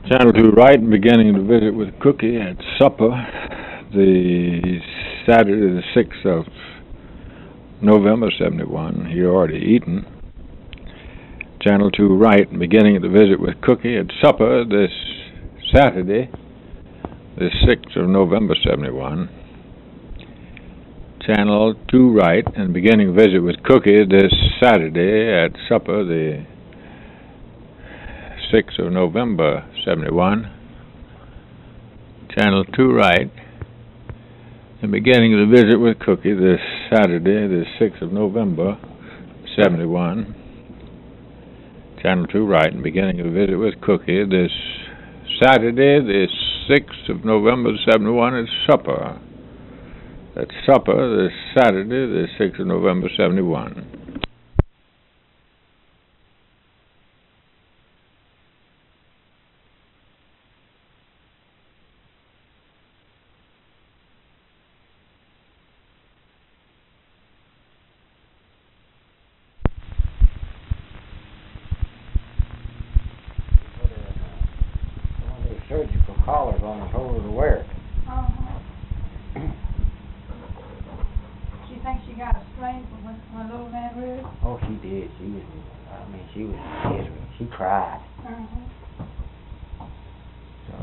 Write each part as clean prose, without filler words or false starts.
Channel 2 right, and beginning to visit with Cookie at supper, the Saturday the 6th of November 71. He already eaten. Channel 2 right, and beginning to visit with Cookie at supper this Saturday, the 6th of November 71. Channel 2 right, and beginning to visit with Cookie this Saturday at supper, the 6th of November 71. Channel 2 right, and beginning to visit with Cookie this Saturday, the 6th of November 71. Channel 2 right, and beginning to visit with Cookie this Saturday, the 6th of November 71 at supper. At supper this Saturday, the 6th of November 71. Surgical collars on the shoulder to wear it. She thinks she got a sprain from when little man Ruth? Oh, she did. She was miserable. She cried. So,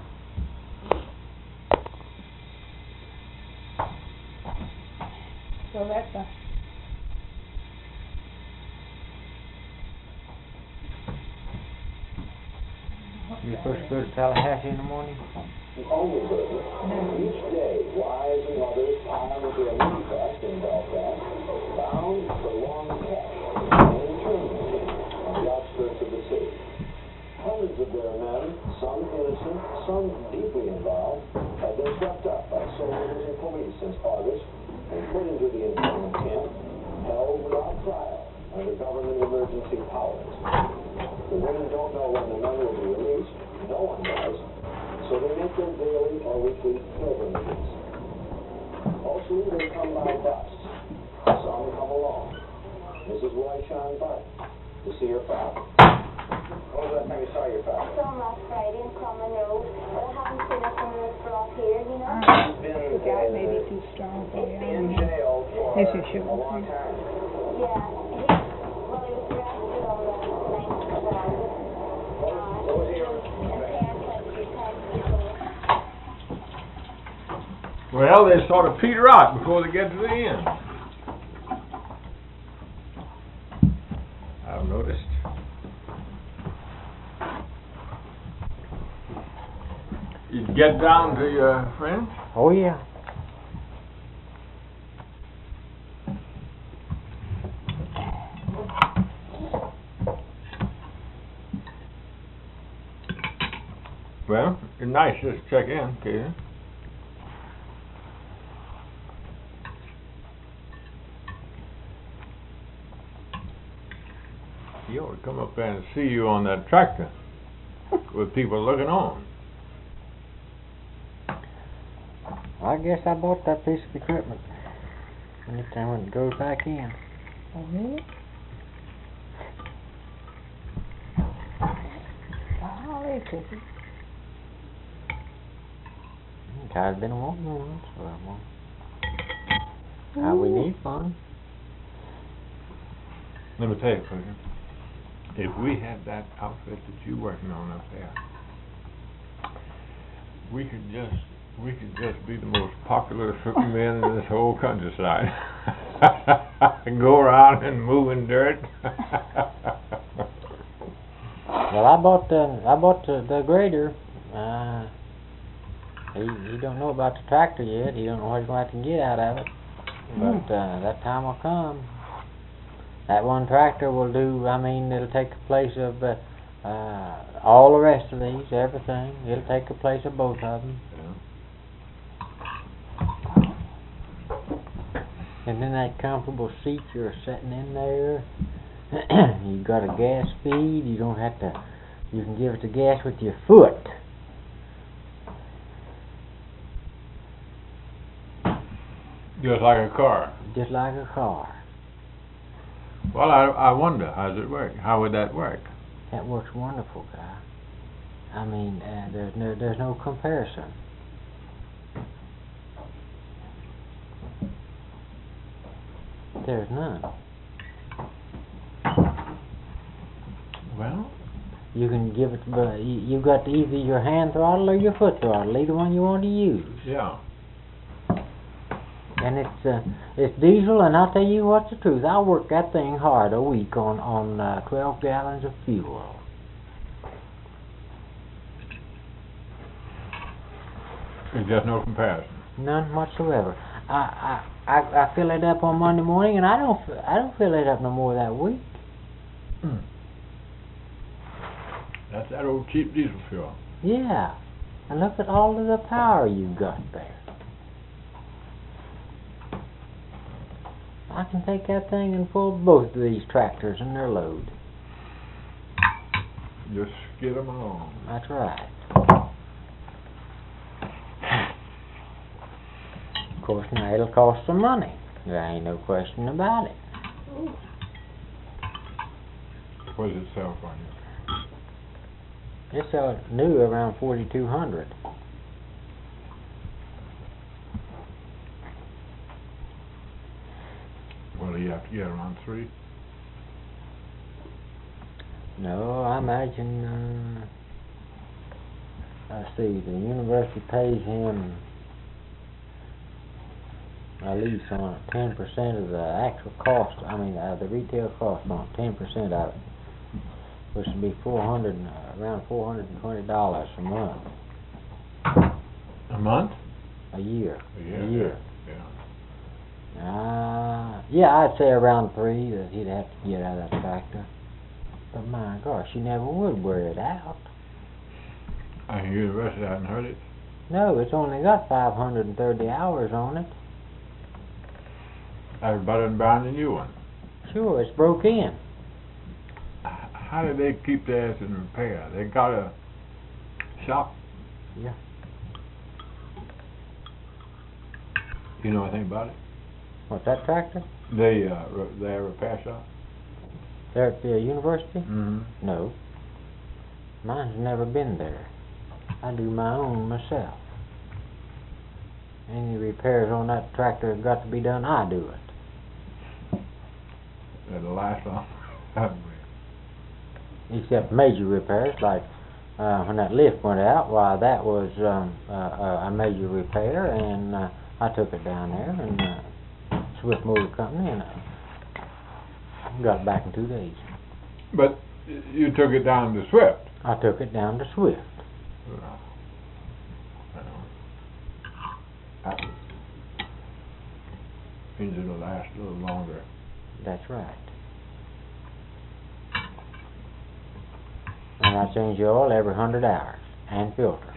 So that's a... you supposed to go to Tallahassee in the morning? The only business. Each day, wives and mothers pile into a minibus in Belfast, bound for long cash and internment on the outskirts of the city. Hundreds of their men, some innocent, some deeply involved, have been swept up by soldiers and police since August and put into the internment camp, held without trial under government emergency powers. The women don't know when the men will be released. No one does. So they make their daily or weekly pilgrimages. Mostly they come by bus. Some come alone. Mrs. Roy-Sean Barton to see her father. When was the last time you saw your father? I saw him last Friday in Common Road, but I haven't seen him from the brought here, you know? He's been, The guy may be too strong for you. in jail for Yes, you should. a long time. Yeah, he was arrested on the 9th of August. What was he Well, they sort of peter out before they get to the end. I've noticed. You get down to your friends? Oh, yeah. Well, it's nice just to check in, okay? You ought to come up there and see you on that tractor with people looking on. I guess I bought that piece of equipment. Anytime when it goes back in. Oh, really? Golly, Cookie. I've been wanting one, so I want. We need one. Let me tell you, Cookie, if we had that outfit that you're working on up there, we could just be the most popular men in this whole countryside. Go around and moving dirt. Well, I bought the grader. He don't know about the tractor yet. He don't know what he's going to have to get out of it. But that time will come. That one tractor will do. I mean, it'll take the place of all the rest of these, everything. It'll take the place of both of them. Yeah. And then that comfortable seat you're sitting in there. You've got a gas feed. You don't have to. You can give it the gas with your foot. Just like a car. Just like a car. Well, I wonder, how does it work? How would that work? That works wonderful, guy. I mean, there's no comparison. There's none. Well, You can give it, but you've got either your hand throttle or your foot throttle, either one you want to use. yeah. And it's diesel, and I'll tell you what's the truth. I worked that thing hard a week on 12 gallons of fuel. There's just no comparison. None whatsoever. I fill it up on Monday morning, and I don't fill it up no more that week. That's that old cheap diesel fuel. Yeah, and look at all of the power you've got there. I can take that thing and pull both of these tractors and their load. Just skid them along. That's right. Of course, now it'll cost some money. There ain't no question about it. What does it sell for you? It's new around 4,200. Well, you have to get around 3. No, I imagine. Let's see. The university pays him a lease on it, 10% of the actual cost. I mean, the retail cost on it, 10% of it, which would be around $420 a month. A month? A year. A year. A year. Yeah. Yeah, I'd say around 3 that he'd have to get out of that tractor. But my gosh, he never would wear it out. I think university hadn't heard it. No, it's only got 530 hours on it. That's better than buying a new one. Sure, it's broke in. How do they keep theirs in repair? They got a shop? Yeah. You know anything about it? What's that tractor? They have a repair shop? There at the university? Mm-hmm. No. Mine's never been there. I do my own myself. Any repairs on that tractor have got to be done, I do it. That'll last long. Except major repairs, like when that lift went out, why that was a major repair, and I took it down there and Swift Motor Company, and got it back in 2 days. But you took it down to Swift? I took it down to Swift. That means it'll last a little longer. That's right. And I change the oil every 100 hours and filter.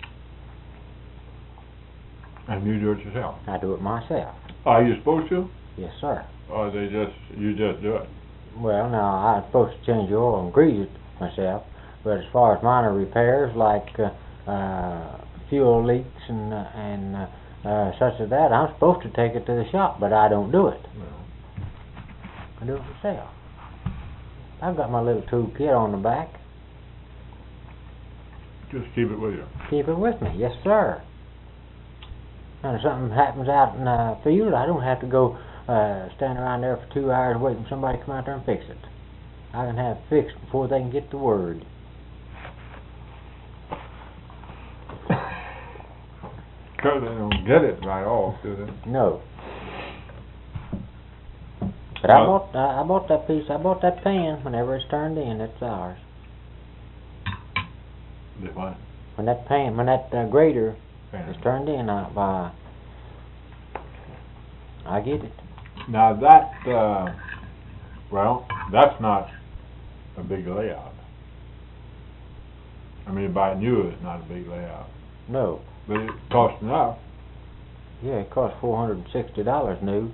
And you do it yourself? I do it myself. Are you supposed to? Yes, sir. Or you just do it? Well, now, I'm supposed to change the oil and grease it myself, but as far as minor repairs like fuel leaks and such as that, I'm supposed to take it to the shop, but I don't do it. Well, I do it myself. I've got my little toolkit on the back. just keep it with you. Keep it with me, yes, sir. And if something happens out in the field, I don't have to go stand around there for 2 hours waiting for somebody to come out there and fix it. I can have it fixed before they can get the word. Because they don't get it right off, do they? No. But I bought that piece. I bought that pan. Whenever it's turned in, it's ours. The what? When that grader Pan. is turned in, I get it. Now that, well, that's not a big layout. I mean, by new, it's not a big layout. No. But it costs enough. Yeah, it cost $460 new.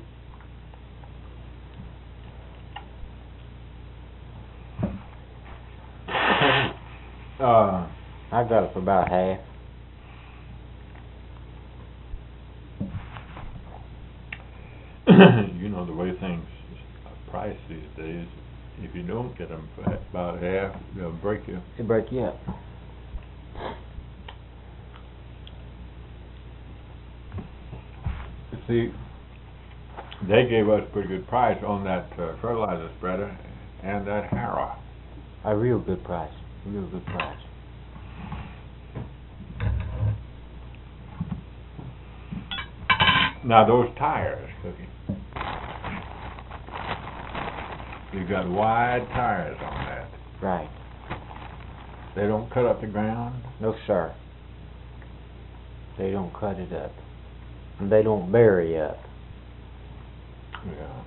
I got it for about half. You know the way things price these days. If you don't get them for about half, they'll break you. It break you up. See, they gave us a pretty good price on that fertilizer spreader and that harrow. A real good price. Real good price. Now those tires, Cookie. You've got wide tires on that. Right. They don't cut up the ground. No, sir. They don't cut it up. And they don't bury up. Yeah.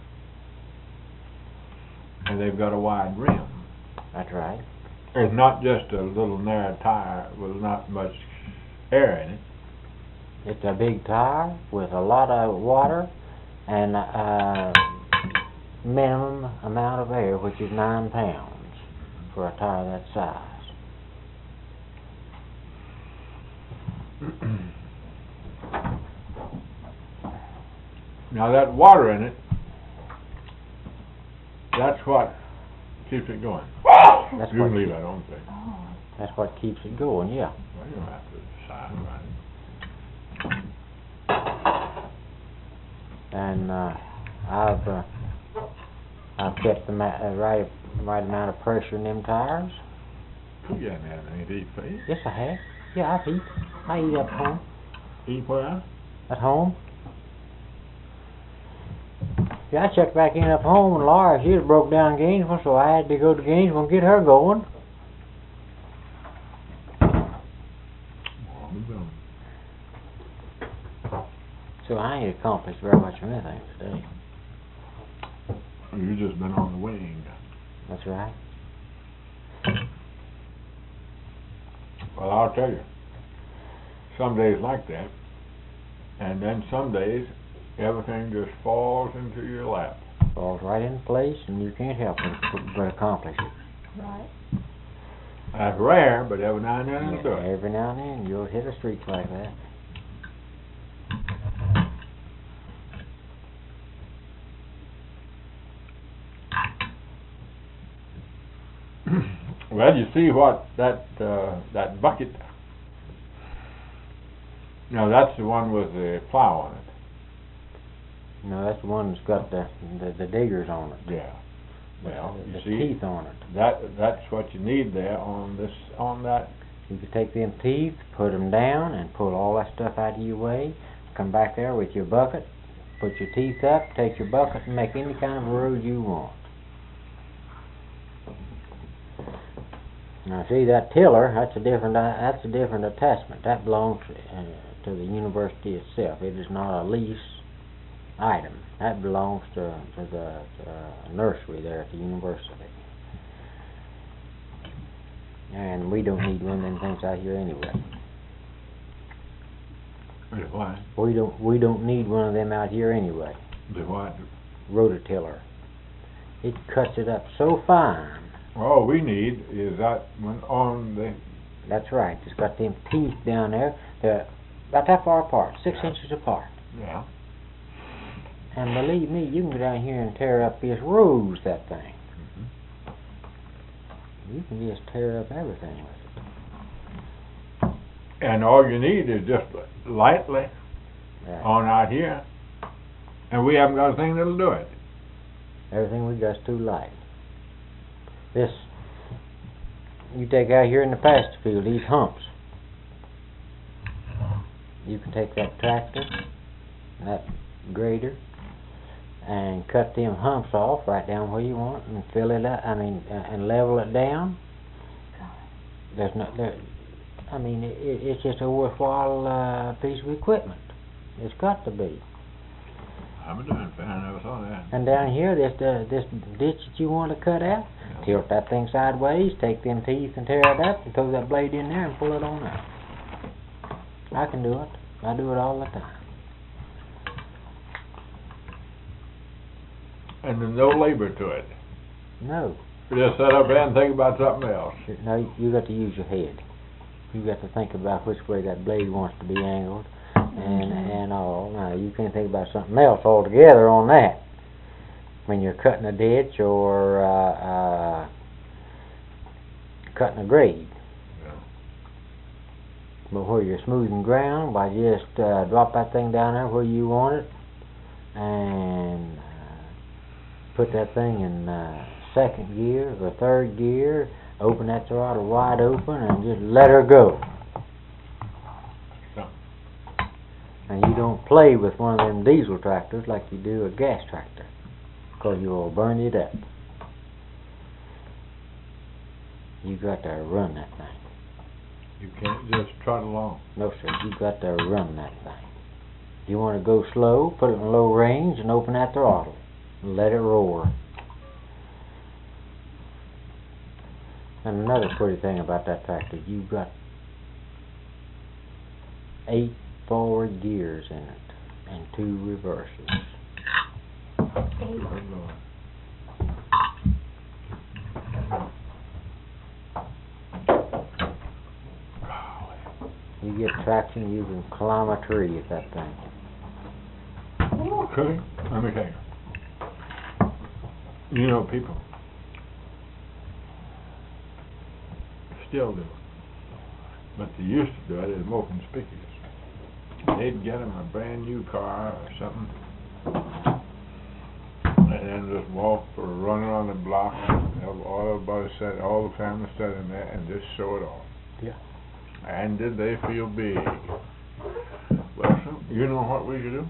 And they've got a wide rim. That's right. It's not just a little narrow tire with not much air in it. It's a big tire with a lot of water and minimum amount of air, which is 9 pounds for a tire that size. Now that water in it, that's what keeps it going. That's You what can leave keep- that on there. That's what keeps it going, yeah. Well, you don't have to decide about it. And I've kept the right amount of pressure in them tires. You haven't had any to eat, please. Yes, I have. Yeah, I eat. I eat at home. Eat where? At home. Yeah, I checked back in up home, and Laura, she was broke down in Gainesville, so I had to go to Gainesville and get her going. So I ain't accomplished very much of anything today. You've just been on the wing. That's right. Well, I'll tell you. Some days like that, and then some days everything just falls into your lap. Falls right into place, and you can't help it but accomplish it. Right. That's rare, but every now and then it'll do it. Every now and then you'll hit a streak like that. Well, you see what that bucket. No, that's the one with the plow on it. No, that's the one that's got the diggers on it. Yeah. Well, the you see, teeth on it. that's what you need there on that. You can take them teeth, put them down, and pull all that stuff out of your way. Come back there with your bucket, put your teeth up, take your bucket, and make any kind of a road you want. Now, see that tiller? That's a different attachment. That belongs to the university itself. It is not a lease item. That belongs to the nursery there at the university. And we don't need one of them things out here anyway. Why? We don't need one of them out here anyway. The what? Rototiller. It cuts it up so fine. All we need is that one on the. That's right. It's got them teeth down there. They're about that far apart, 6 inches apart. Yeah. And believe me, you can go down here and tear up this rose, that thing. You can just tear up everything with it. And all you need is just lightly Right. on out here, and we haven't got a thing that'll do it. Everything we got's too light. This, you take out here in the pasture field, these humps. You can take that tractor, that grader, and cut them humps off right down where you want, and fill it up. And level it down. There's no there. It's just a worthwhile piece of equipment. It's got to be. I'm doing fine. I never saw that. And down here, this ditch that you want to cut out, tilt that thing sideways, take them teeth and tear it up, and throw that blade in there and pull it on out. I can do it. I do it all the time. And there's no labor to it. No. You just sit up there and think about something else. No, you got to use your head. You got to think about which way that blade wants to be angled and all. Now, you can't think about something else altogether on that. When you're cutting a ditch or cutting a grade. Yeah. But where you're smoothing ground, by just drop that thing down there where you want it, and put that thing in second gear or third gear, open that throttle wide open and just let her go. And you don't play with one of them diesel tractors like you do a gas tractor, because you'll burn it up. You got to run that thing. You can't just trot along. No, sir, you got to run that thing. If you want to go slow, put it in low range and open that throttle and let it roar. And another pretty thing about that tractor, you've got 8 forward gears in it and 2 reverses. You get traction, you can climb a tree with that thing. Okay, let me tell you. You know, people still do it, but they used to do it as more conspicuous. They'd get them a brand new car or something, and then just walk for a run around the block, have all the family set in there, and just show it off. Yeah. And did they feel big? Well, you know what we could do?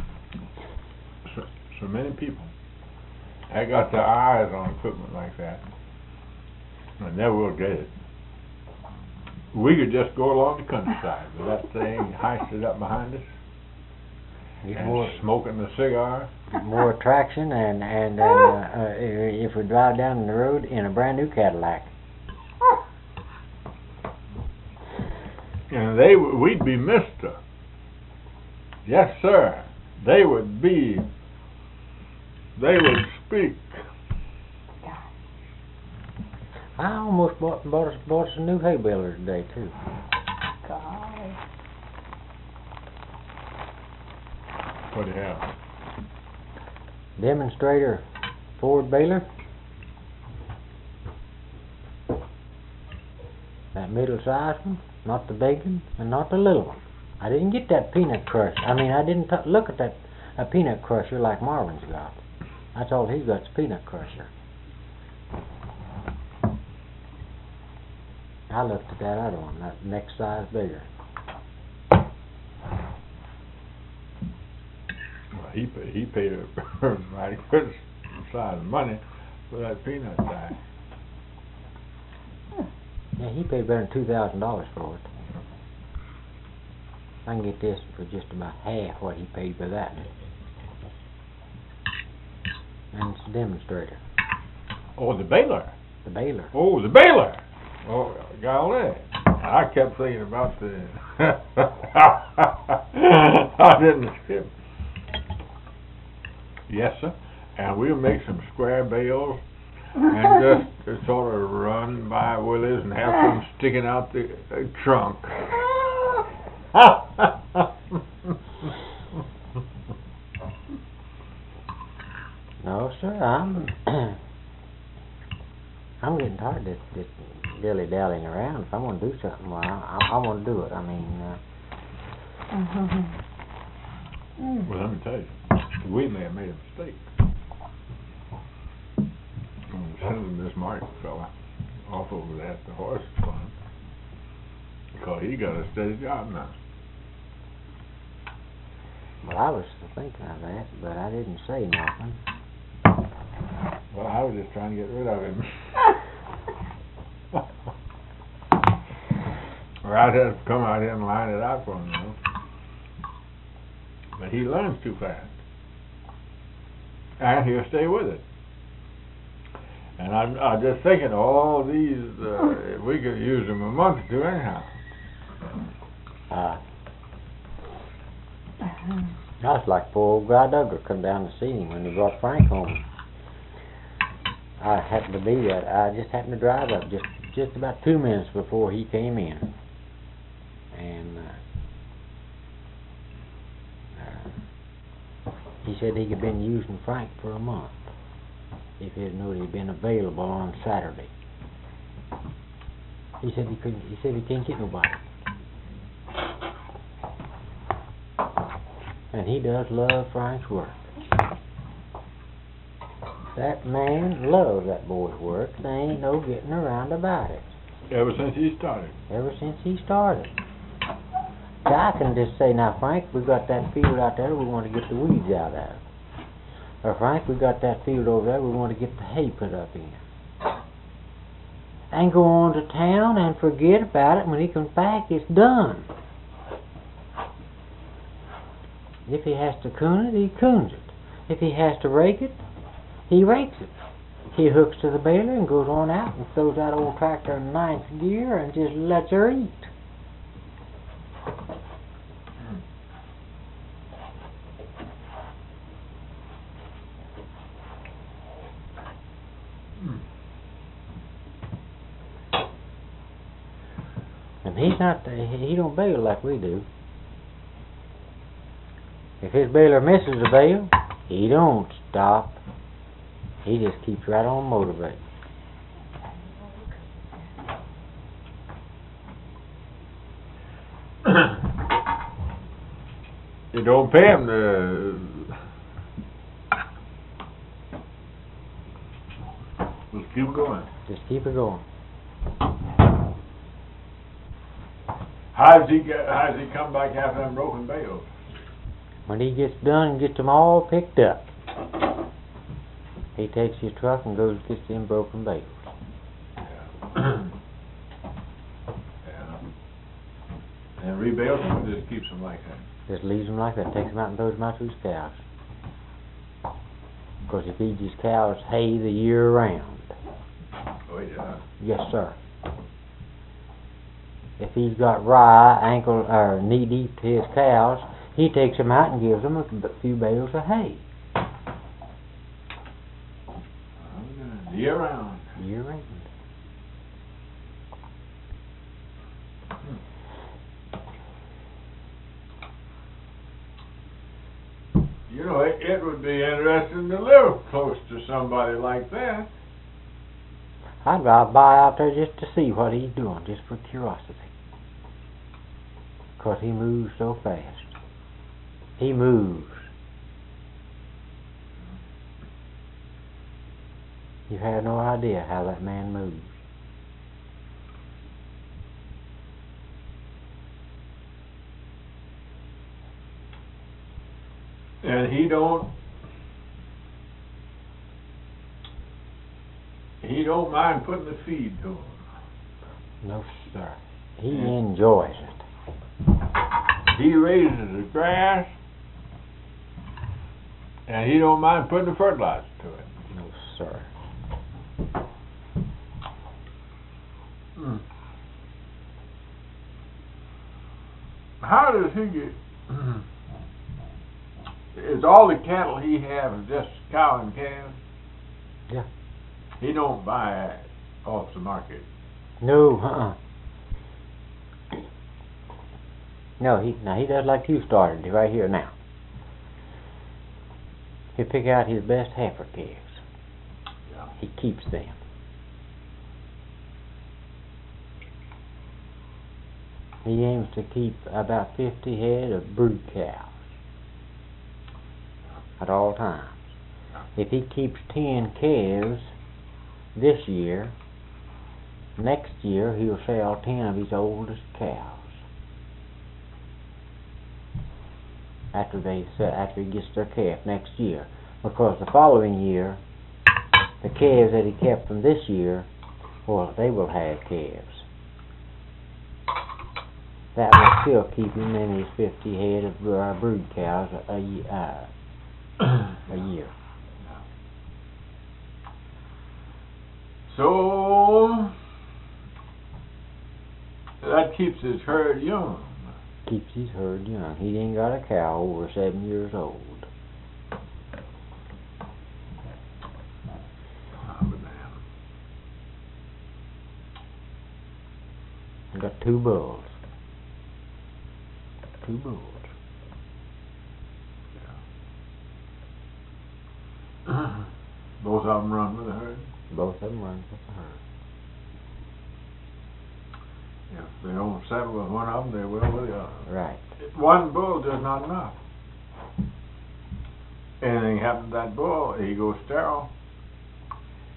So many people, I got their eyes on equipment like that, and never will get it. We could just go along the countryside with that thing hoisted up behind us, Get and more, smoking the cigar. more traction, and if we drive down the road in a brand new Cadillac. And we'd be Mister. Yes, sir. They would speak. I almost bought us a new hay baler today too. God. What do you have? Demonstrator Ford baler. That middle-sized one, not the big one, and not the little one. I didn't get that peanut crusher. I mean, I didn't look at that a peanut crusher like Marvin's got. That's all he's got's a peanut crusher. I looked at that other one, that next size bigger. Well, he paid a mighty good size of money for that peanut size. Yeah, he paid better than $2,000 for it. I can get this for just about half what he paid for that. And it's a demonstrator. Oh, the baler. The baler. Oh, the baler. Oh, golly. I kept thinking about the... I didn't skip. Yes, sir. And we'll make some square bales and just sort of run by Willie's and have them sticking out the trunk. No, sir, I'm getting tired of this dilly-dallying around. If I want to do something, well, I want to do it. I mean, Well, let me tell you, we may have made a mistake. Sending this Martin fella off over there at the horse farm, because he got a steady job now. well, I was thinking of that, but I didn't say nothing. Well, I was just trying to get rid of him. Or I'd have to come out here and line it out for him, you know. But he learns too fast. And he'll stay with it. And I'm just thinking, all these, we could use them a month or two anyhow. That's like poor old Guy Duggar come down to see him when he brought Frank home. I happened to be there. I just happened to drive up just about 2 minutes before he came in. And he said he had been using Frank for a month. If he had known he'd been available on Saturday. He said he couldn't. He said he can't get nobody. And he does love Frank's work. That man loves that boy's work. There ain't no getting around about it. Ever since he started. Ever since he started. I can just say, now, Frank, we got that field out there, we want to get the weeds out of it. Or, Frank, we got that field over there, we want to get the hay put up in. And go on to town and forget about it. When he comes back, it's done. If he has to coon it, he coons it. If he has to rake it, he rakes it. He hooks to the baler and goes on out and throws that old tractor in ninth gear and just lets her eat. And he don't bale like we do. If his baler misses the bale, he don't stop. He just keeps right on motivating. You don't pay him to... Just keep it going. Just keep it going. How's he come back after them broken bales? When he gets done and gets them all picked up, he takes his truck and goes and gets them broken bales. Yeah. Yeah. And rebales them or just keeps them like that? Just leaves them like that. Takes them out and throws them out to his cows. Because he feeds his cows hay the year round. Oh, yeah. Yes, sir. If he's got rye ankle or knee deep to his cows, he takes them out and gives them a few bales of hay. Year round. Year round. You know, it would be interesting to live close to somebody like that. I'd rather buy out there just to see what he's doing, just for curiosity. 'Cause he moves so fast. He moves. You have no idea how that man moves. And he don't mind putting the feed to him. No, sir. He enjoys it. He raises the grass, and he don't mind putting the fertilizer to it. No, sir. How does he get... Is all the cattle he has just cow and calves? Yeah. He don't buy off the market. No, No, he does like you started right here now. He'll pick out his best heifer calves. Yeah. He keeps them. He aims to keep about 50 head of brood cows at all times. If he keeps 10 calves this year, next year he'll sell 10 of his oldest cows. After he gets their calf next year, because the following year, the calves that he kept from this year, well, they will have calves. That will still keep him in his 50 head of brood cows a year. So that keeps his herd young. Keeps his herd young. He ain't got a cow over 7 years old. He got 2 bulls. 2 bulls. Yeah. Both of them run with the herd? Both of them run with the herd. If they don't settle with one of them, they will with the other. Right. One bull does not enough. Anything happens to that bull, he goes sterile.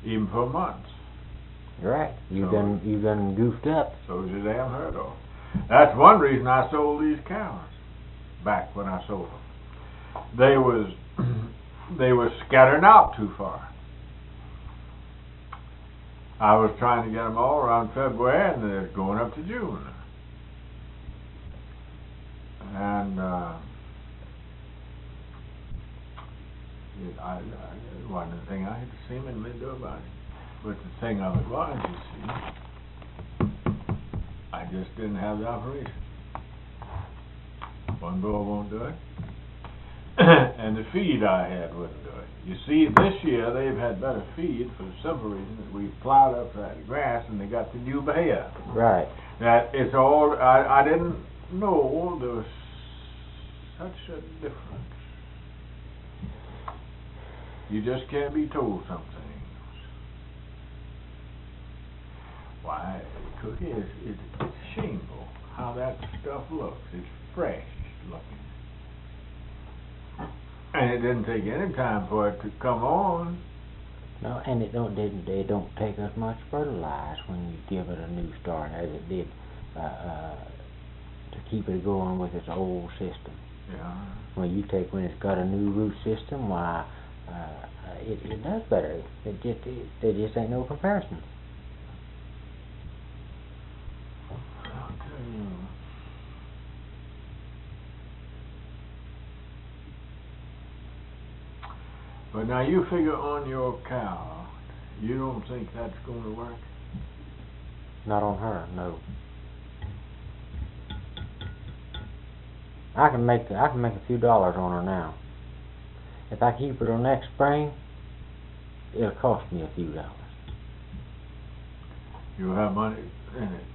even for months. Right. You've So- done goofed up. So it's a damn hurt off. That's one reason I sold these cows back when I sold them. They was scattering out too far. I was trying to get them all around February, and they're going up to June. And it wasn't a thing I had to seemingly do about it. But the thing of it was, you see, I just didn't have the operation. One bull won't do it, and the feed I had wouldn't do it. You see, this year they've had better feed for the simple reason that we plowed up that grass and they got the new behavior. Right. That it's all, I didn't know there was such a difference. You just can't be told something. Why, Cookie, it's shameful how that stuff looks. It's fresh looking. And it didn't take any time for it to come on. No, and it don't take as much fertilizer when you give it a new start as it did to keep it going with its old system. Yeah. When it's got a new root system, why it does better. There just ain't no comparison. I'll tell you. But now you figure on your cow, you don't think that's going to work? Not on her, no. I can make a few dollars on her now. If I keep her till next spring, it'll cost me a few dollars. You'll have money in it.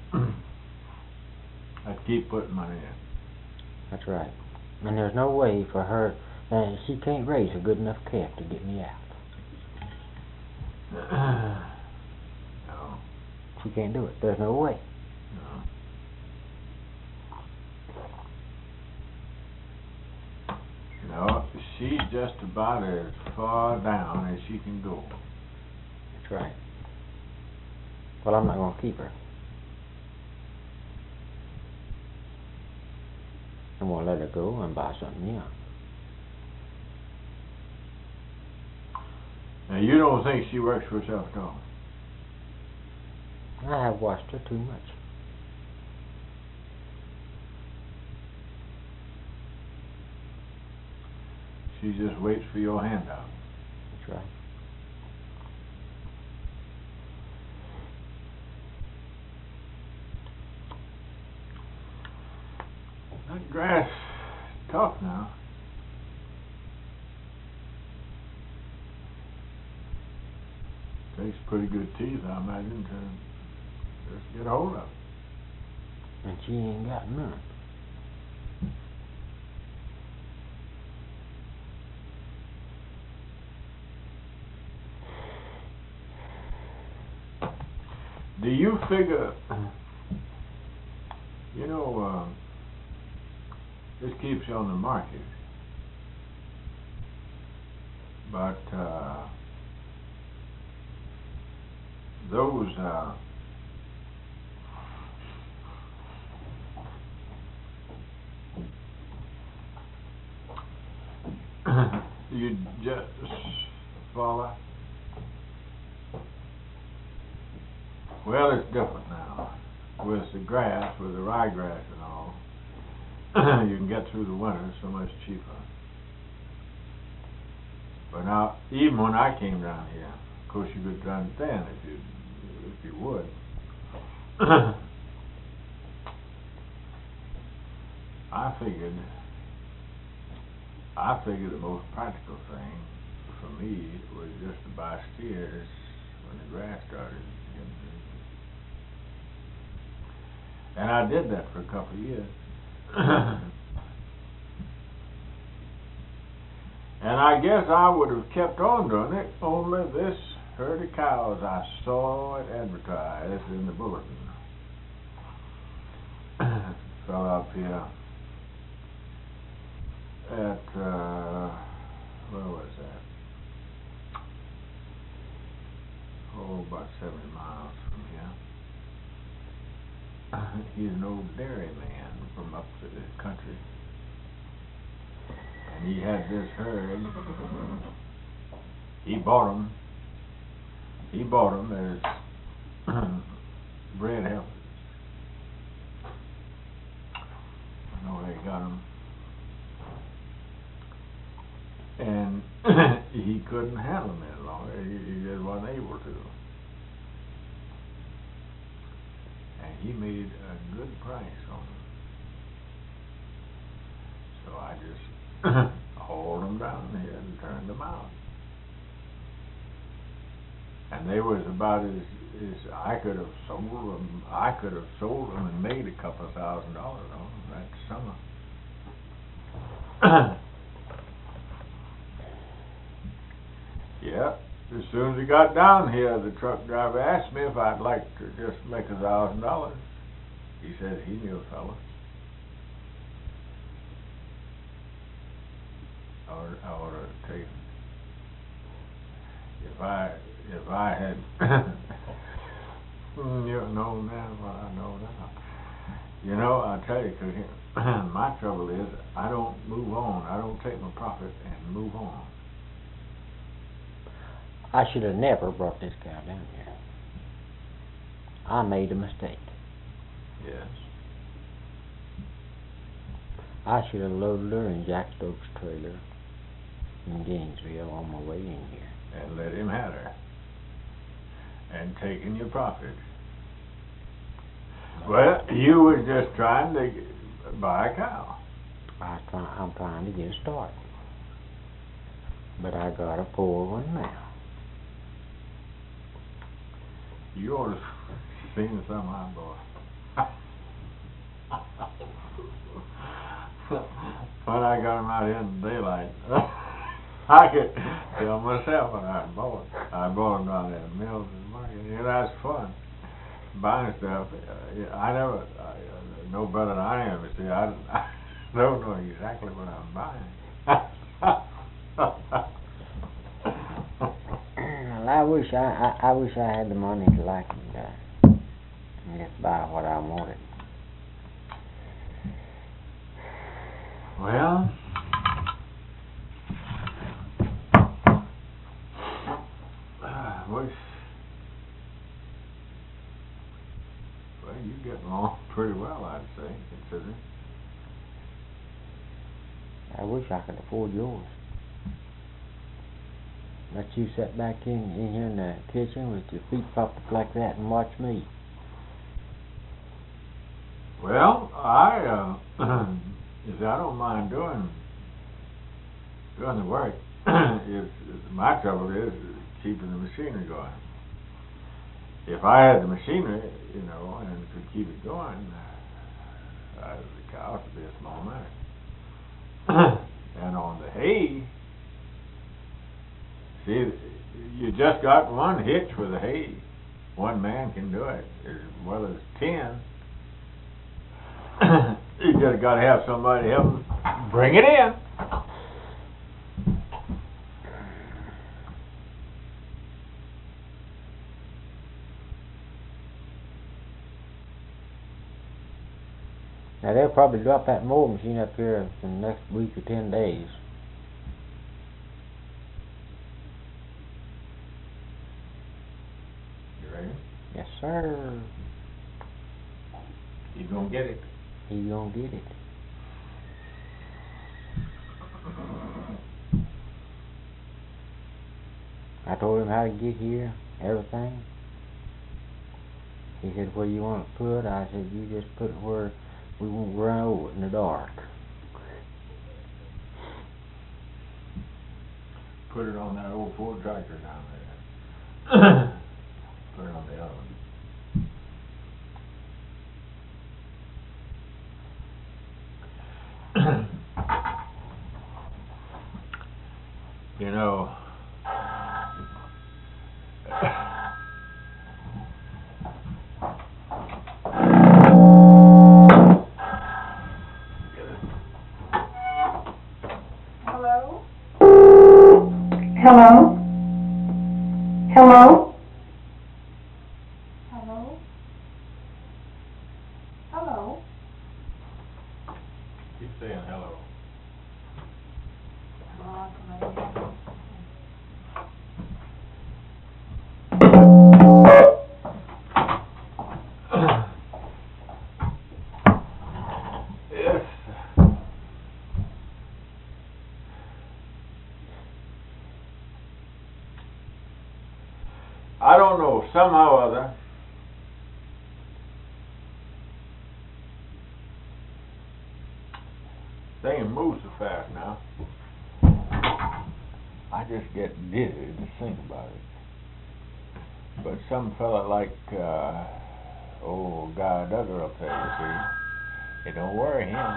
I'd keep putting money in. That's right. And there's no way for her, she can't raise a good enough calf to get me out. No. She can't do it. There's no way. No. No, she's just about as far down as she can go. That's right. Well, I'm not going to keep her. I'm going to let her go and buy something young. Now, you don't think she works for herself at all? I have watched her too much. She just waits for your handout. That's right. That grass is tough now. Takes pretty good teeth, I imagine, to just get a hold of it. And she ain't got none. Do you figure, this keeps you on the market, but those you just follow? Well, it's different now. With the grass, with the ryegrass and all, you can get through the winter so much cheaper. But now, even when I came down here, of course you could understand if you would. I figured the most practical thing for me was just to buy steers when the grass started. And I did that for a couple of years. And I guess I would have kept on doing it, only this herd of cows, I saw it advertised in the bulletin. Fell up here at, where was that? about 70 miles from here. He's an old dairy man from up to the country. And he had this herd. He bought them as bred heifers. I know they got them. And he couldn't handle them any longer. He just wasn't able to. And he made a good price on them. So I just hauled them down here and turned them out. And they was about as I could have sold them. I could have sold them and made a couple of $1,000 on them that summer. Yeah. As soon as he got down here, the truck driver asked me if I'd like to just make $1,000. He said he knew a fella. I ought to take him. If I had you know now what I know now. You know, I tell you, Cookie, my trouble is I don't move on. I don't take my profit and move on. I should have never brought this cow down here. I made a mistake. Yes. I should have loaded her in Jack Stokes' trailer in Gainesville on my way in here. And let him have her. And taking your profit. Well, you were just trying to buy a cow. I'm trying to get a start. But I got a poor one now. You ought to have seen some I bought. When I got them out here in the daylight, I could tell myself when I bought them down there at Mills and Market. You know, that's fun. Buying stuff. I never know better than I am. See, I don't know exactly what I'm buying. Well, I wish I had the money to like and just buy what I wanted. Well, I wish. Well, you get along pretty well, I'd say, considering. I wish I could afford yours. Let you sit back in here in the kitchen with your feet propped up like that and watch me. Well, I don't mind doing the work. My trouble is keeping the machinery going. If I had the machinery, you know, and could keep it going, the cows would be a small matter. And on the hay, see, you just got one hitch with the hay. One man can do it as well as 10. You just got to have somebody help bring it in. Now they'll probably drop that mowing machine up here in the next week or 10 days. You ready? Yes, sir. You gonna get it? He gonna get it. I told him how to get here, everything. He said, where you want it put? I said, you just put it where we won't run over it in the dark. Put it on that old Ford tractor down there. Put it on the other one. You know, Hello? Hello? Hello? Keep saying hello. Yes. I don't know, somehow or other, things move so fast now. I just get dizzy to think about it. But some fella like, old Guy Duggar up there, you see, it don't worry him.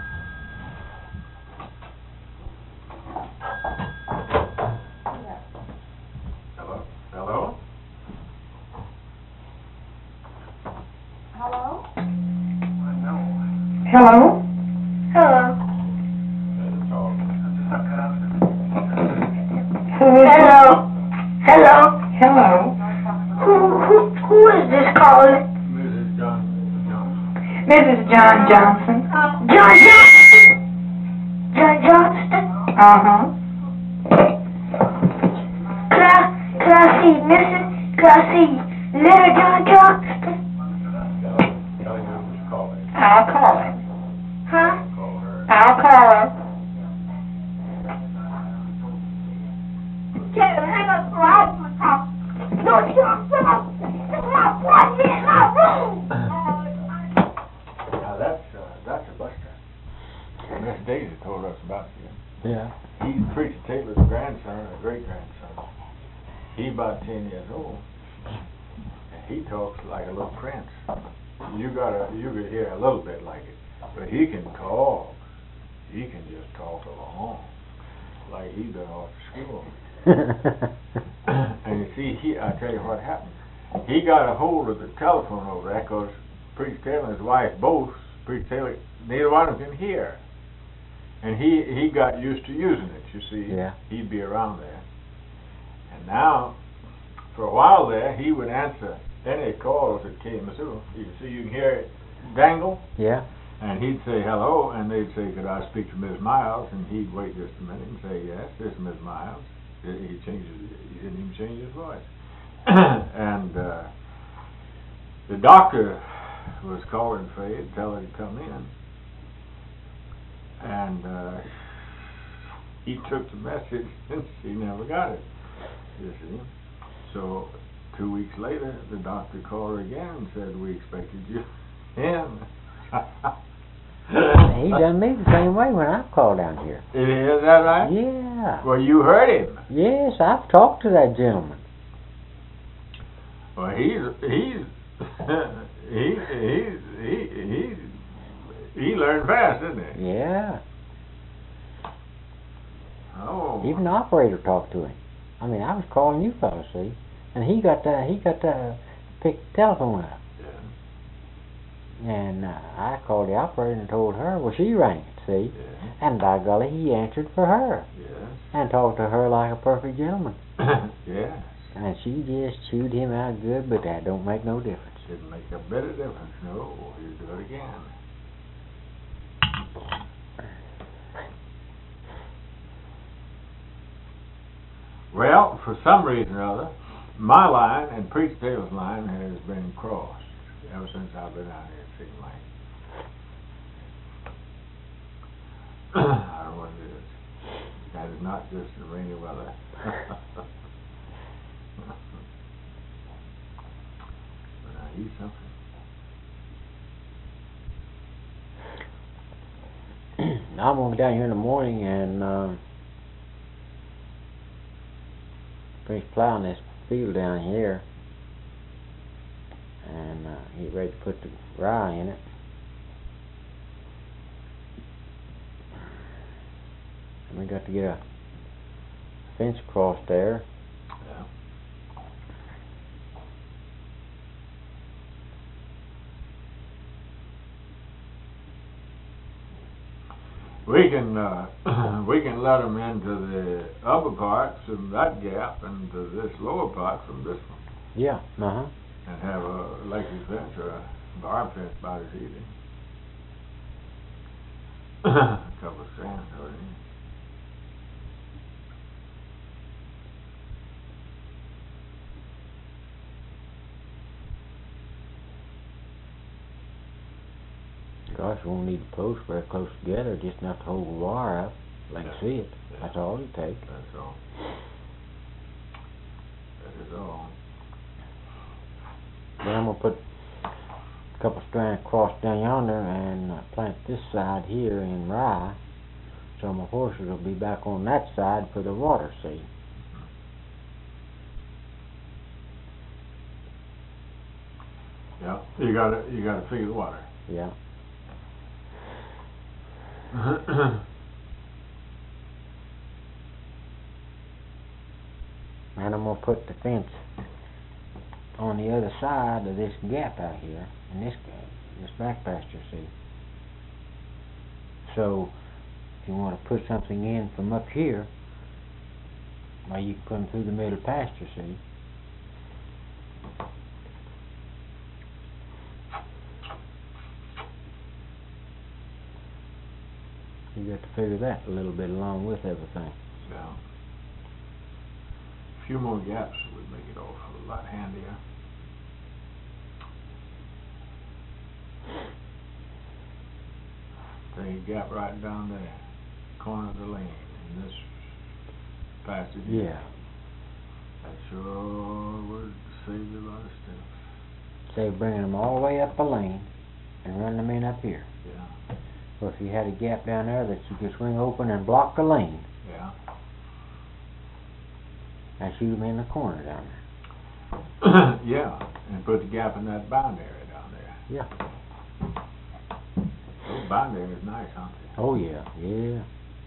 Hello? Hello? Hello? Hello? Hello. That's all. Hello. Hello. Hello? Who is this calling? Mrs. Johnson. Mrs. John Johnson. John Johnston. John Johnston. Uh-huh. Could I see Mrs. Could I see little John Johnston? Tell him who's calling. I'll call him. Huh? Call her. I'll call her. Can't hang up right with talk. No, John Johnston. What's in my room? Now that's a buster. Miss Daisy told us about you. Yeah. He's Preacher Taylor's grandson, or great-grandson. He's about 10 years old. And he talks like a little prince. You could hear a little bit like it. But he can talk. He can just talk along. Like he's been off to school. And you see, I tell you what happened. He got a hold of the telephone over there because Preacher Taylor and his wife both, Preacher Taylor, neither one of them can hear. And he got used to using it, you see. Yeah. He'd be around there. And now, for a while there, he would answer any calls that came through. You can hear it dangle. Yeah. And he'd say hello, and they'd say, could I speak to Miss Miles? And he'd wait just a minute and say, yes, this is Miss Miles. He didn't even change his voice. And the doctor was calling Faye to tell her to come in. And he took the message, and she never got it, you see. So 2 weeks later, the doctor called her again and said, we expected you in. He done me the same way when I've called down here. Is that right? Yeah. Well, you heard him. Yes, I've talked to that gentleman. Well, he learned fast, didn't he? Yeah. Oh. Even the operator talked to him. I mean, I was calling you fellas, see, and he got to pick the telephone up. Yeah. And I called the operator and told her. Well, she rang it, see, Yeah. and by golly, he answered for her Yes. and talked to her like a perfect gentleman. Yes. And she just chewed him out good, but that don't make no difference. Didn't make a bit of difference. No, he'll do it again. Well, for some reason or other, my line and Preacher Taylor's line has been crossed ever since I've been out here, it seems like. I don't know what it is. That is not just the rainy weather. But he's something. I'm gonna be down here in the morning and finish plowing this field down here, and get ready to put the rye in it. And we got to get a fence across there. Yeah. We can let them into the upper part from that gap and to this lower part from this one, Yeah. and have a electric fence or a bar fence about as easy. Couple of strands, already. Gosh, we won't need the posts very close together, just enough to hold the wire up. They can Yeah. see it. Yeah. That's all it takes. That's all. That is all. Then I'm gonna put a couple strands across down yonder and plant this side here in rye, so my horses will be back on that side for the water seed. Yeah, you gotta figure the water. Yeah. And I'm gonna put the fence on the other side of this gap out here, in this back pasture, see. So, if you want to put something in from up here, well, you can put them through the middle pasture, see. You got to figure that a little bit along with everything. Yeah. A few more gaps would make it all a lot handier. Take a gap right down the corner of the lane in this passage. Yeah. That sure would save you a lot of stuff. Say bringing them all the way up the lane and running them in up here. Yeah. Or if you had a gap down there that you could swing open and block the lane, Yeah. and shoot them in the corner down there. Yeah, and put the gap in that bound area down there. Yeah. Those bound areas nice, aren't they? Oh yeah, yeah.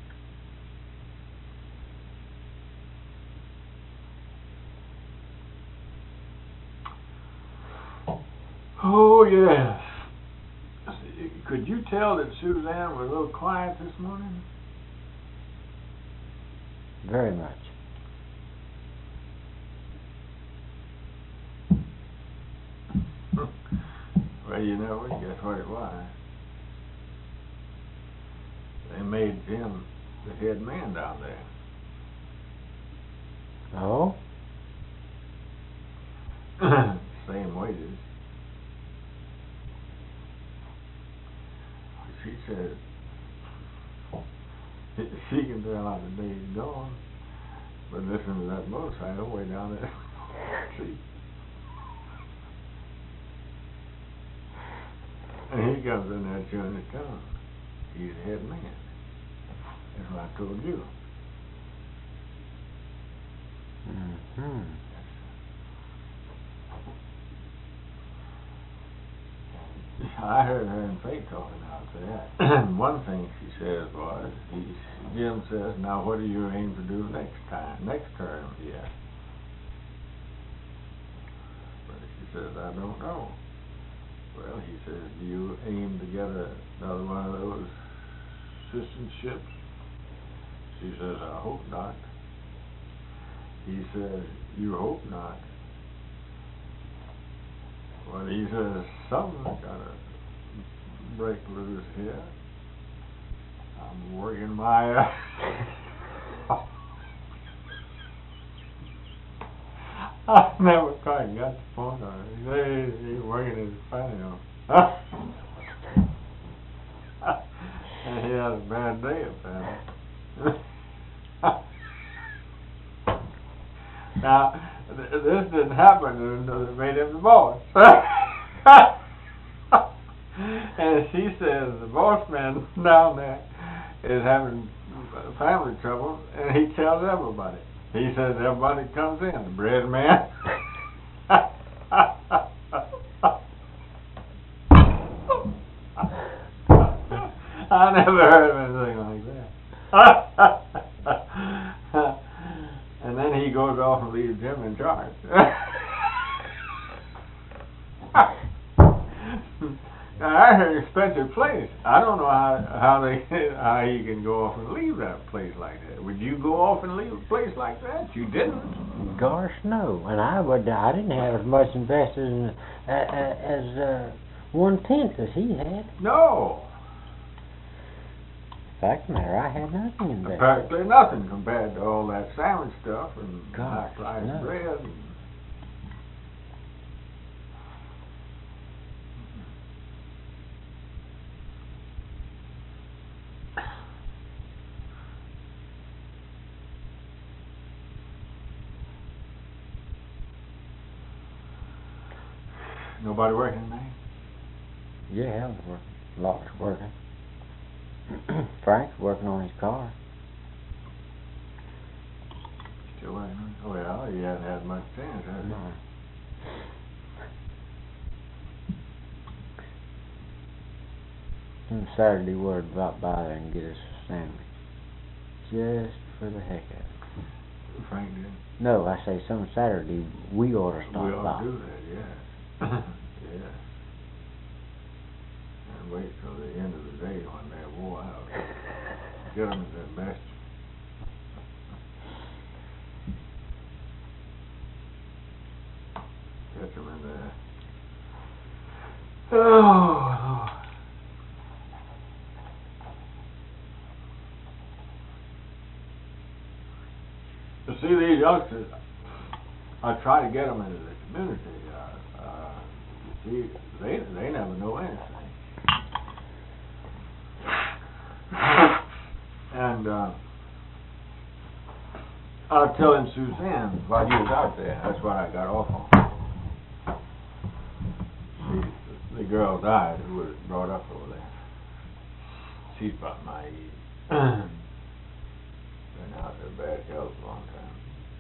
Oh yes. Could you tell that Suzanne was a little quiet this morning? Very much. Well, you know, guess what it was? They made Jim the head man down there. Oh? Same wages. She said she can tell how the day's going, but listen to that motorcycle way down there. See? And he comes in there chewing his tongue. He's the head man. That's what I told you. Mm-hmm. I heard her and Faye talking out there. One thing she says was, Jim says, now what do you aim to do next term here? But she says, I don't know. Well, he says, do you aim to get another one of those assistantships? She says, I hope not. He says, you hope not. Well, he says, something's got to break loose here. I'm working my... I never quite got the point on it. He's working his final. And he had a bad day apparently. Now, this didn't happen until they made him the boss. And she says the boss man down there is having family trouble, and he tells everybody. He says everybody comes in, the bread man. I never heard of anything like that. And then he goes off and leaves Jim in charge. Now, that's an expensive place. I don't know how he can go off and leave that place like that. Would you go off and leave a place like that? You didn't. Gosh, no. And I didn't have as much invested in as 1/10 as he had. No. Fact of the matter, I had nothing in there. Practically nothing compared to all that sandwich stuff and God, black rice no. bread. And nobody working tonight? Yeah, I was working. Locke's working. Frank's working on his car. Still working? Well, he hasn't had much chance, has he? No. And Saturday we'd drop by there and get us a sandwich. Just for the heck of it. Frank did. No, I say some Saturday we ought to stop We by. ought to do that, yes. Yes. And wait till the end of the day when they're wore out. Get them at their best. Catch them in there. Oh, Lord. You see, these youngsters, I try to get them into the community. You see, they never know anything. And I was telling Suzanne while he was out there, that's what I got off on. See, the girl died who was brought up over there. She's about my age. Been out there bad health a long time.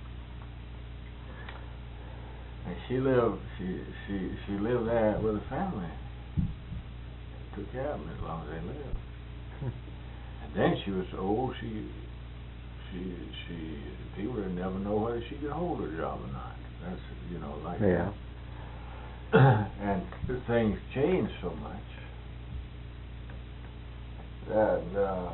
And she lived there with a family. Took care of them as long as they lived. And then she was so old, people would never know whether she could hold a job or not. That's, you know, like Yeah. that. And the things changed so much that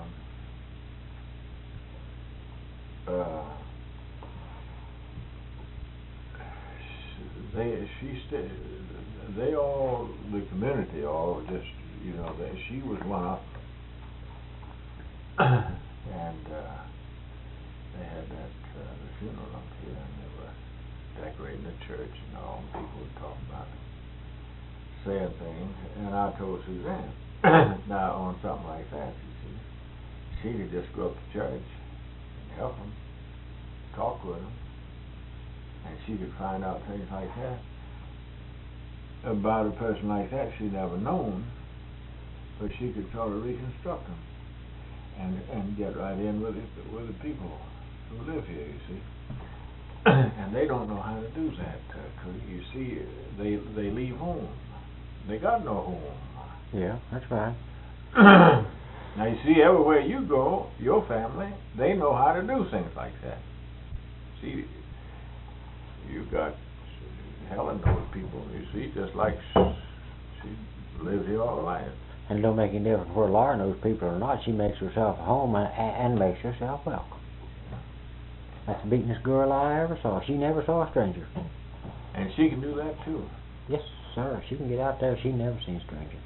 they all, the community all just, you know, she was one of them. And they had that, the funeral up here, and they were decorating the church and all, and people would talk about it, saying things, and I told Suzanne, now on something like that, she could just go up to church and help them, talk with them, and she could find out things like that about a person like that she'd never known, but she could sort of reconstruct them and get right in with the people who live here, you see. And they don't know how to do that, 'cause you see, they leave home. They got no home. Yeah, that's right. Now you see, everywhere you go, your family, they know how to do things like that. See, you got Helen knows people, you see, just like she lives here all her life. And it don't make any difference where Laura knows people or not. She makes herself at home and makes herself welcome. That's the beatingest girl I ever saw. She never saw a stranger. And she can do that too. Yes, sir. She can get out there. She never seen a stranger.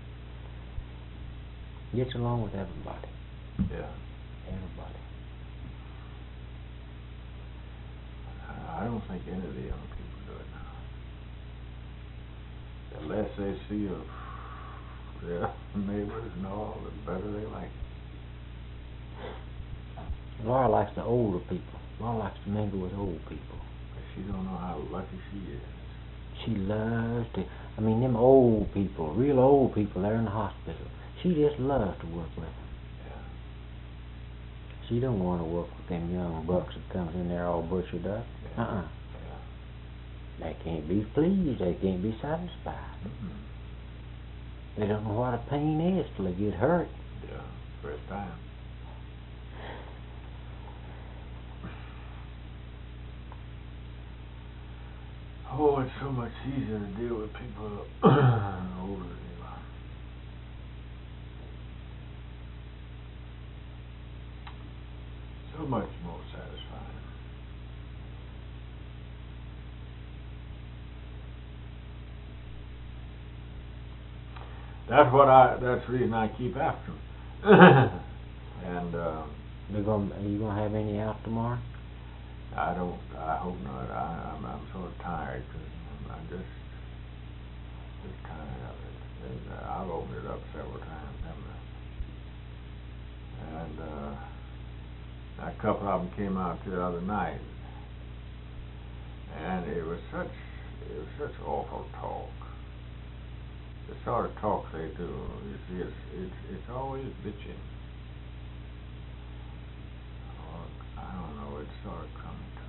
Gets along with everybody. Yeah. Everybody. I don't think any of the young people do it now. The less they see of their neighbors and all, the better they like it. Laura likes the older people. Laura likes to mingle with old people. But she don't know how lucky she is. She loves to, I mean, them old people, real old people there in the hospital. She just loves to work with them. Yeah. She don't want to work with them young bucks that comes in there all butchered up. Yeah. Yeah. They can't be pleased. They can't be satisfied. Mm-hmm. They don't know what a pain is till they get hurt. Yeah, first time. Oh, it's so much easier to deal with people older than you are. So much more satisfying. That's the reason I keep after them. And, Are you gonna have any out tomorrow? I hope not. I'm sort of tired, 'cause I'm just tired of it. And, I've opened it up several times, haven't I? And, a couple of them came out the other night, and it was such awful talk. The sort of talk they do, you see, it's always bitching. Or, I don't know, it's sort of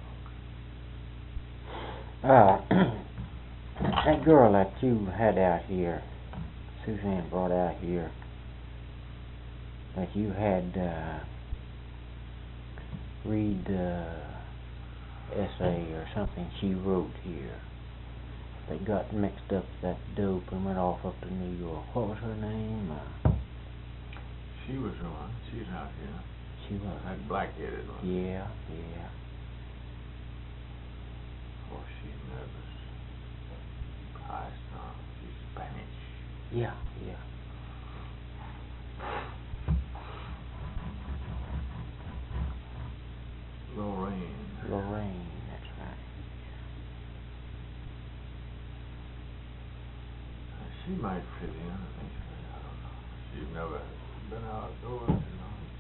crummy talk. That girl that you had out here, Suzanne brought out here, that you had read essay or something she wrote here. They got mixed up with that dope and went off up to New York. What was her name? She was the one. She's out here. She was. That black-headed one. Yeah. Oh, she's nervous. Christ, no. She's Spanish. Yeah. Lorraine, that's right. She might fit in eventually. I don't know. She's never been outdoors, you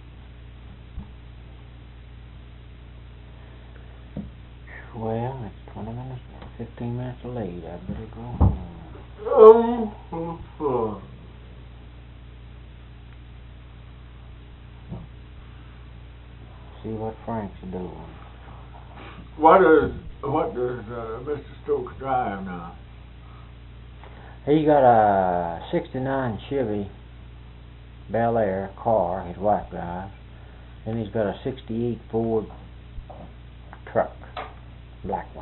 know. Well, it's 20 minutes, 15 minutes late. I better go home. See what Frank's doing. What does Mr. Stokes drive now? He got a 69 Chevy Bel Air car, his wife drives, and he's got a 68 Ford truck, black one.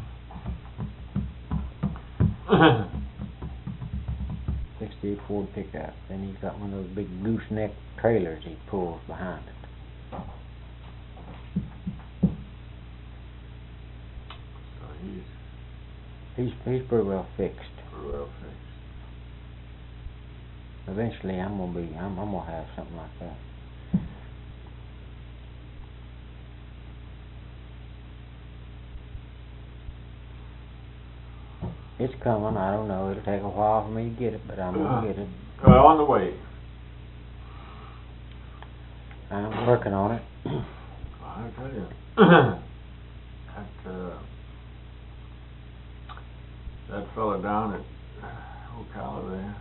68 Ford pickup. Then he's got one of those big gooseneck trailers he pulls behind it. So he's pretty well fixed. pretty well fixed. Eventually, I'm gonna have something like that. It's coming. I don't know. It'll take a while for me to get it, but I'm gonna get it. On the way. I'm working on it. I tell you, that fella down at Ocala there,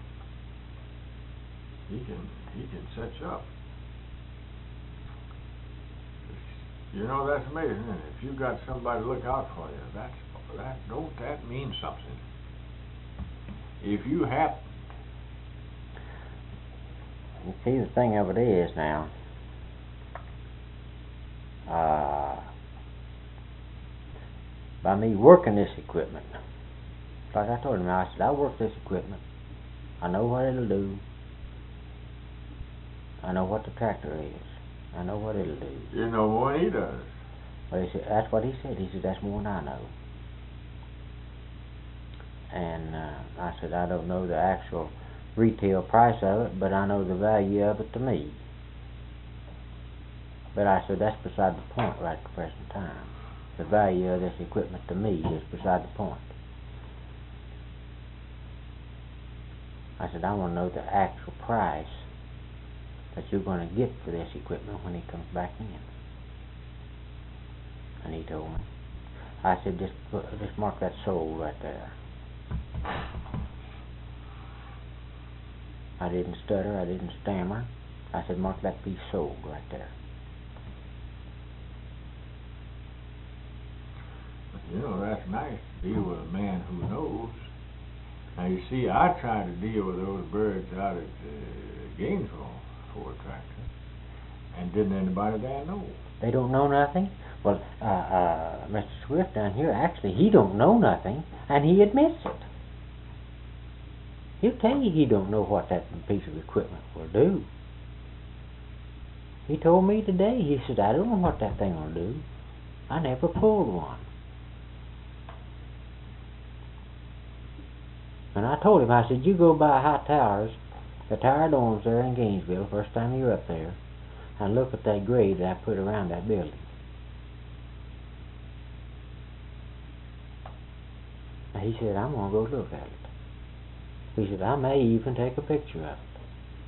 he can set you up. You know, that's amazing, isn't it? If you got somebody to look out for you, don't that mean something? If you have. You see, the thing of it is now, by me working this equipment, like I told him, I said, I work this equipment. I know what it'll do. I know what the tractor is. I know what it'll do. You know more than he does. But he said, that's what he said. He said, that's more than I know. And I said, I don't know the actual retail price of it, but I know the value of it to me. But I said, that's beside the point right at the present time. The value of this equipment to me is beside the point. I said, I want to know the actual price that you're going to get for this equipment when he comes back in. And he told me. I said, just mark that sold right there. I didn't stutter, I didn't stammer. I said, mark that piece sold right there. You know, that's nice to deal with a man who knows. Now, you see, I tried to deal with those birds out at Gainesville Ford tractor, and didn't anybody there know? They don't know nothing? Well, Mr. Swift down here, actually, he don't know nothing, and he admits it. He'll tell you he don't know what that piece of equipment will do. He told me today, he said, I don't know what that thing will do. I never pulled one. And I told him, I said, you go by High Towers, the Tower Domes there in Gainesville, first time you're up there, and look at that grade that I put around that building. And he said, I'm going to go look at it. He said, I may even take a picture of it.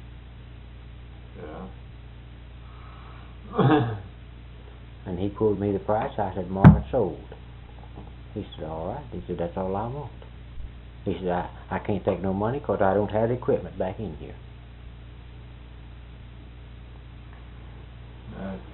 Yeah. And he quoted me the price. I said, market sold. He said, all right. He said, that's all I want. He said, I can't take no money because I don't have the equipment back in here. That's,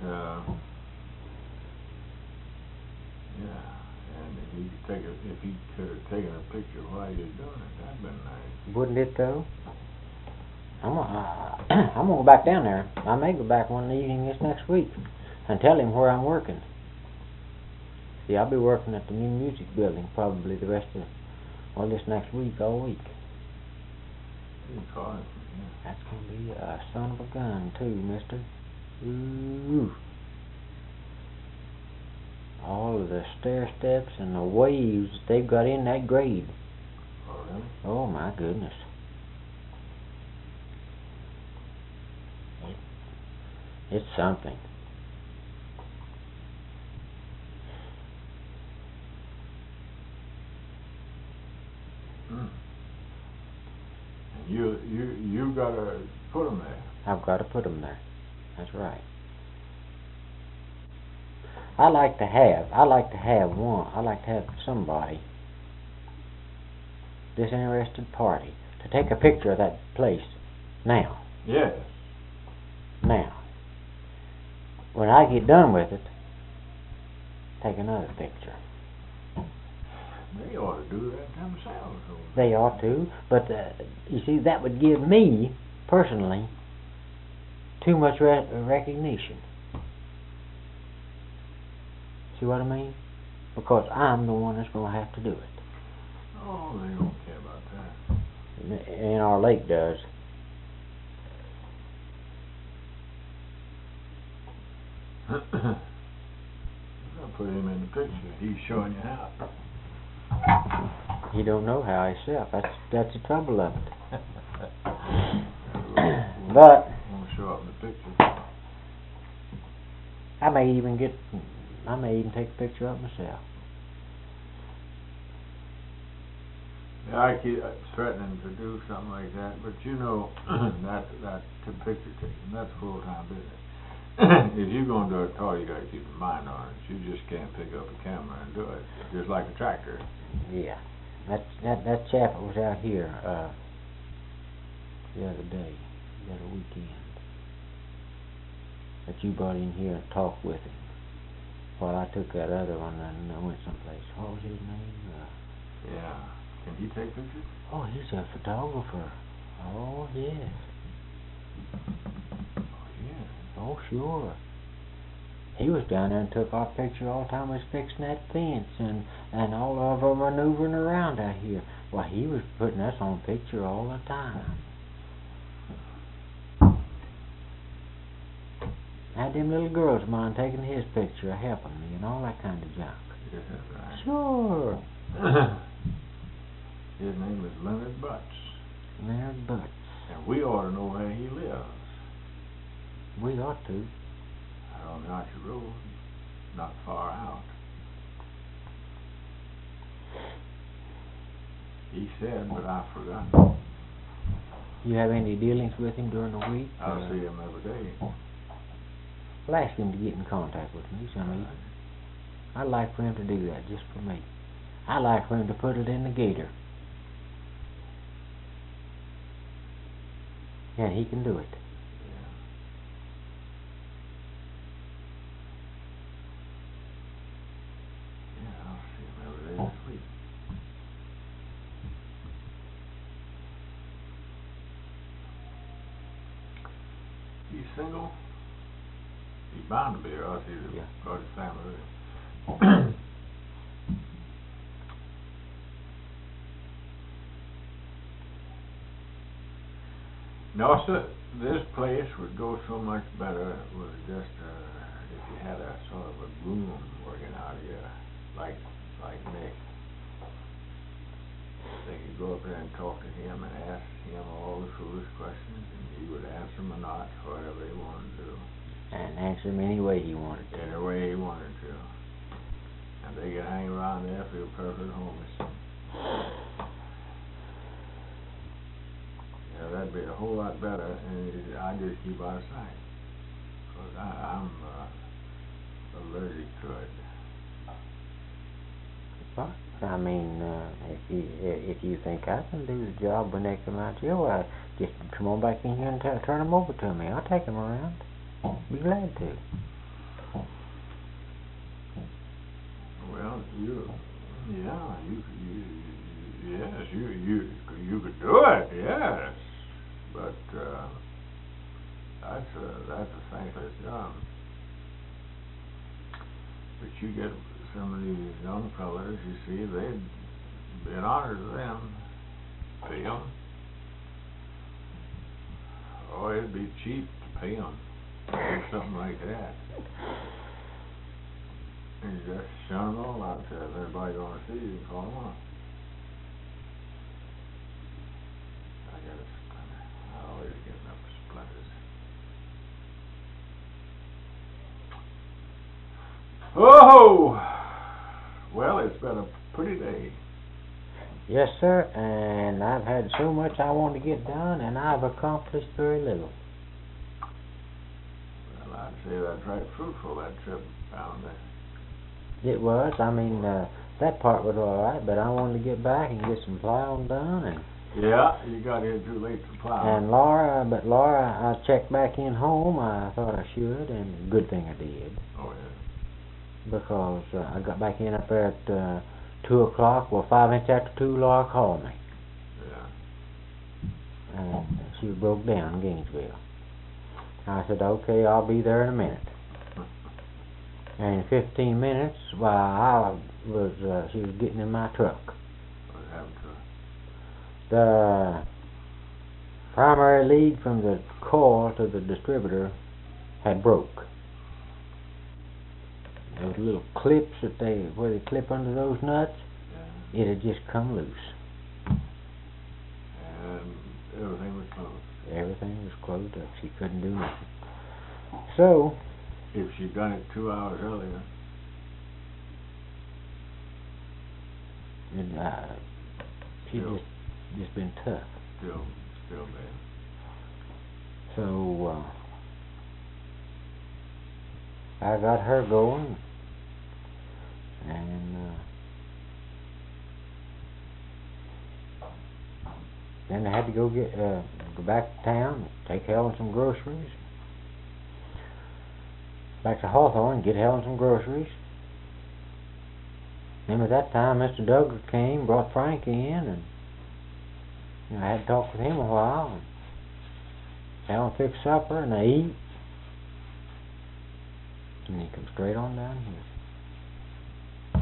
yeah. And if he could have taken a picture while you're doing it, that'd been nice. Wouldn't it though? I'm gonna go back down there. I may go back one evening this next week and tell him where I'm working. See, I'll be working at the new music building probably the rest of, well, this next week, all week. You call it, yeah. That's gonna be a son of a gun too, mister. Ooh. All of the stair steps and the waves that they've got in that grade. Oh, really? Oh my goodness. It's something. And you gotta put them there. I've got to put them there. That's right. I like to have somebody, disinterested party, to take a picture of that place now. Yes. Now. When I get done with it, take another picture. They ought to do that themselves. They ought to, but you see, that would give me, personally, too much recognition. See what I mean? Because I'm the one that's going to have to do it. Oh, they don't care about that. And our lake does. I'll put him in the picture. He's showing you how. He don't know how himself. That's the trouble of it. But Won't show up in the picture. I may even take a picture of myself. Yeah, I keep threatening to do something like that, but you know, that picture taking, that's full-time business. If you're going to do it at all, you got to keep your mind on it. You just can't pick up a camera and do it, just like a tractor. Yeah. That chap that was out here the other day, the other weekend, that you brought in here and talked with him while I took that other one and I went someplace. What was his name? Yeah. Can he take pictures? Oh, he's a photographer. Oh, yes. Yeah. Oh, sure. He was down there and took our picture all the time we was fixing that fence and all of our maneuvering around out here. Well, he was putting us on picture all the time. Had them little girls of mine taking his picture, helping me and all that kind of junk. Yeah, right. Sure. His name is Leonard Butts. Leonard Butts. And we ought to know where he lives. We ought to. Out on the Archer Road, not far out. He said, but I forgot. You have any dealings with him during the week? I see him every day. Well, ask him to get in contact with me some evening. I'd like for him to do that just for me. I'd like for him to put it in the gator. And he can do it. Yeah, I'll see him every day this week. He's single? He's bound to be, or else he's got his family. No, sir, this place would go so much better with just if you had a sort of a groom working out here, like Nick. They could go up there and talk to him and ask him all the foolish questions, and he would answer them or not, whatever they wanted to do. and answer him any way he wanted to. Any way he wanted to. And they could hang around there, feel perfect homeless. Yeah, that'd be a whole lot better, and I just keep out of sight. Because I'm allergic to it. But, I mean, if you think I can do the job when they come out here, well, just come on back in here and turn them over to me. I'll take them around. Be glad to. Well, you could do it, yes, but that's a thankless job. But you get some of these young fellas, you see, they'd be an honor to them. Pay them. Oh, it'd be cheap to pay them. Do something like that. And you just shun them all out there. If everybody gonna see you, call them up. I got a splinter. I always getting up splinters. Oh! Well, it's been a pretty day. Yes, sir, and I've had so much I want to get done, and I've accomplished very little. Well, I'd say that's right fruitful, that trip down there. It was. I mean, that part was all right, but I wanted to get back and get some plowing done, and Yeah, you got here too late to plow. and Laura, I checked back in home. I thought I should, and good thing I did, Oh, yeah. because I got back in up there at 2 o'clock. Well, 5 minutes after 2, Laura called me, Yeah. and she was broke down in Gainesville. I said, okay, I'll be there in a minute. And in 15 minutes, while she was getting in my truck. What happened to her? The primary lead from the coil to the distributor had broke. Those little clips where they clip under those nuts, Yeah. it had just come loose. And everything was closed. Everything was closed up. She couldn't do nothing. So, If she'd done it 2 hours earlier. she Still. just been tough. Still bad. So, I got her going, and then I had to go back to town, take Helen some groceries. Back to Hawthorne, get Helen some groceries. Then at that time, Mr. Duggar came, brought Frank in, and I had to talk with him a while. And Helen fixed supper, and they eat. And he come straight on down here.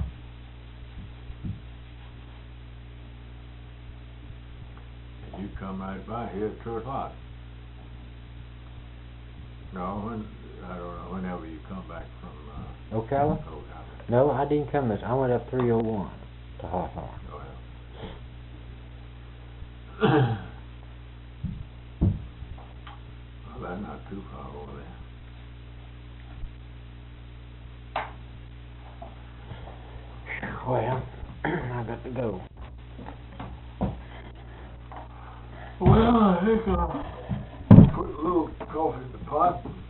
And you come right by here at 2 o'clock. No, I don't know, whenever you come back from, Ocala? Ocala. No, I didn't come this. I went up 301 to Hawthorne. Oh, yeah. Well, that's not too far over there. Well, I got to go. Well, I think I'll put a little coffee in the pot.